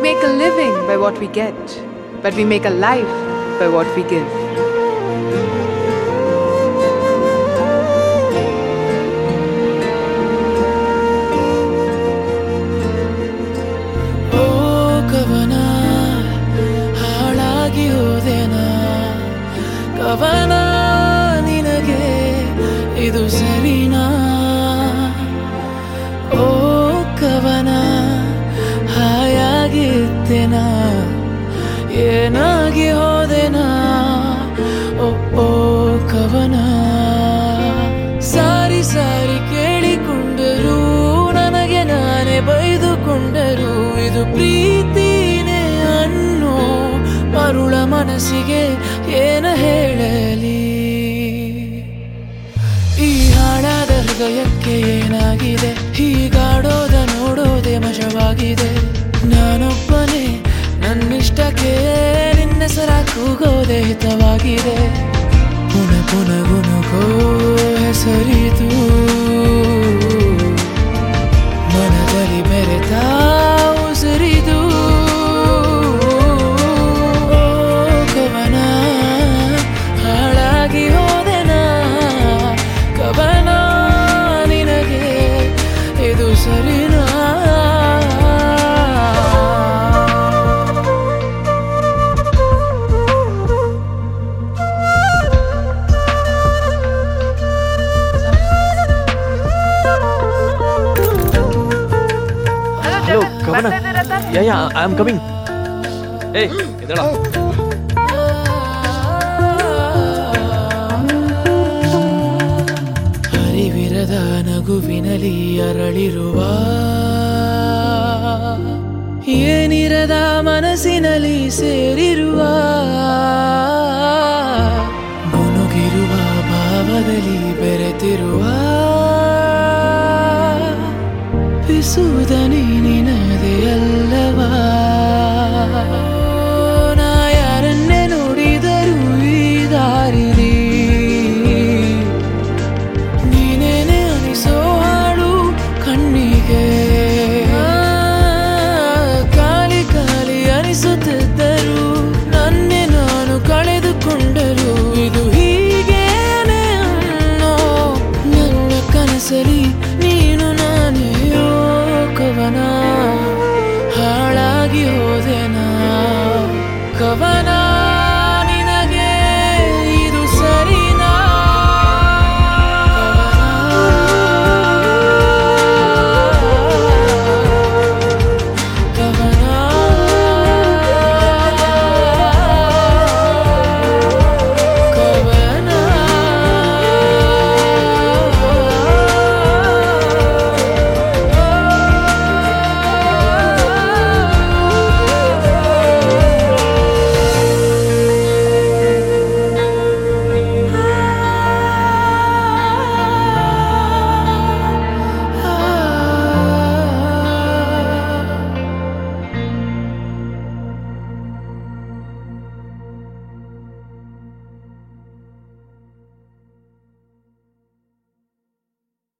make a living by what we get, but we make a life by what we give. ಕವನ ನಿನಗೆ ಇದು ಸರಿನಾ? ಓ ಕವನ ಹಾಯಾಗಿದ್ದೇನಾ? ಏನಾಗಿ ಹೋದೆನಾ? ಓ ಓ ಕವನ ಸಾರಿ ಸಾರಿ ಕೇಳಿಕೊಂಡರೂ ನನಗೆ ನಾನೇ ಬೈದುಕೊಂಡರೂ ಇದು ಪ್ರೀತಿನೇ ಅನ್ನೋ ಮರುಳ ಮನಸ್ಸಿಗೆ ಏನ ಹೇಳಲಿ? ಈ ಹಾಳಾದ ಹೃದಯಕ್ಕೆ ಏನಾಗಿದೆ? ಹೀಗಾಡೋದ ನೋಡೋದೆ ಮಜವಾಗಿದೆ. ನಾನೊಬ್ಬನೇ ನನ್ನಿಷ್ಟಕ್ಕೆ ನಿನ್ನೆಸರ ಕೂಗೋದೆ ಹಿತವಾಗಿದೆ. ಪುನಃ ಪುನಃ ಗುನುಗೋ ಹೆಸರಿದು ಮನದಲ್ಲಿ ಬೆರೆತ ಉಸಿರಿದು. Hello, Kavana. Yeah, I'm coming. Hey, idara. ಹರಿವಿರದ ನಗುವಿನಲಿ ಅರಳಿರುವ ಏನಿರದ ಮನಸ್ಸಿನಲ್ಲಿ